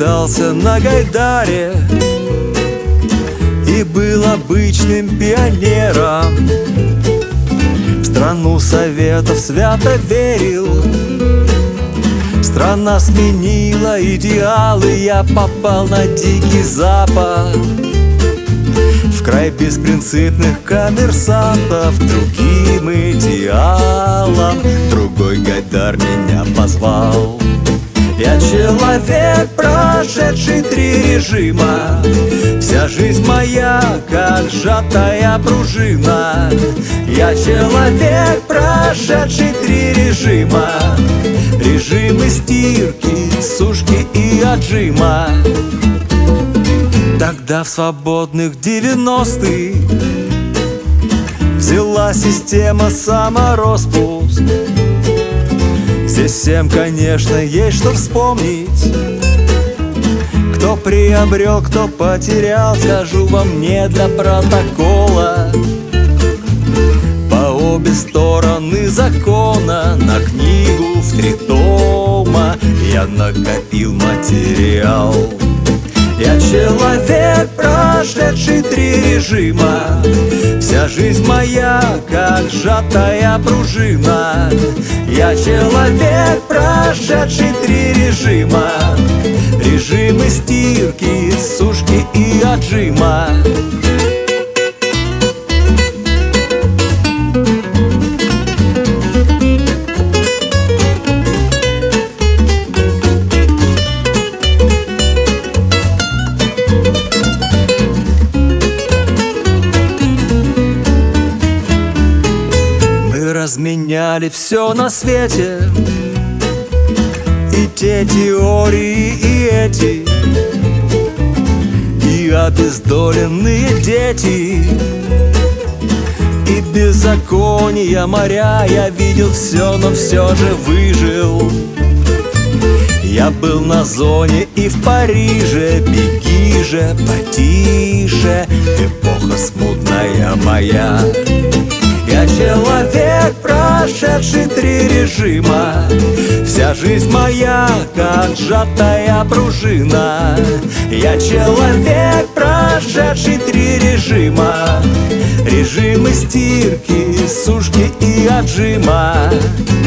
катался на Гайдаре и был обычным пионером. В страну Советов свято верил. Страна сменила идеалы, я попал на Дикий Запад, в край беспринципных коммерсантов. Другим идеалам другой Гайдар меня позвал. Я человек, прошедший 3 режима. Вся жизнь моя, как сжатая пружина. Я человек, прошедший 3 режима. Режимы стирки, сушки и отжима. Тогда в свободных 90-х взяла система самороспуск. Здесь всем, конечно, есть что вспомнить. Кто приобрел, кто потерял, скажу вам не для протокола. По обе стороны закона на книгу в 3 тома я накопил материал. Я человек, прошедший 3 режима. Вся жизнь моя, как сжатая пружина. Я человек, прошедший 3 режима. Режимы стирки, сушки и отжима. Разменяли все на свете, и те теории, и эти, и обездоленные дети, и беззакония моря. Я видел все, но все же выжил. Я был на зоне и в Париже. Беги же потише, эпоха смутная моя. Я человек, прошедший 3 режима. Вся жизнь моя, как сжатая пружина. Я человек, прошедший 3 режима. Режимы стирки, сушки и отжима.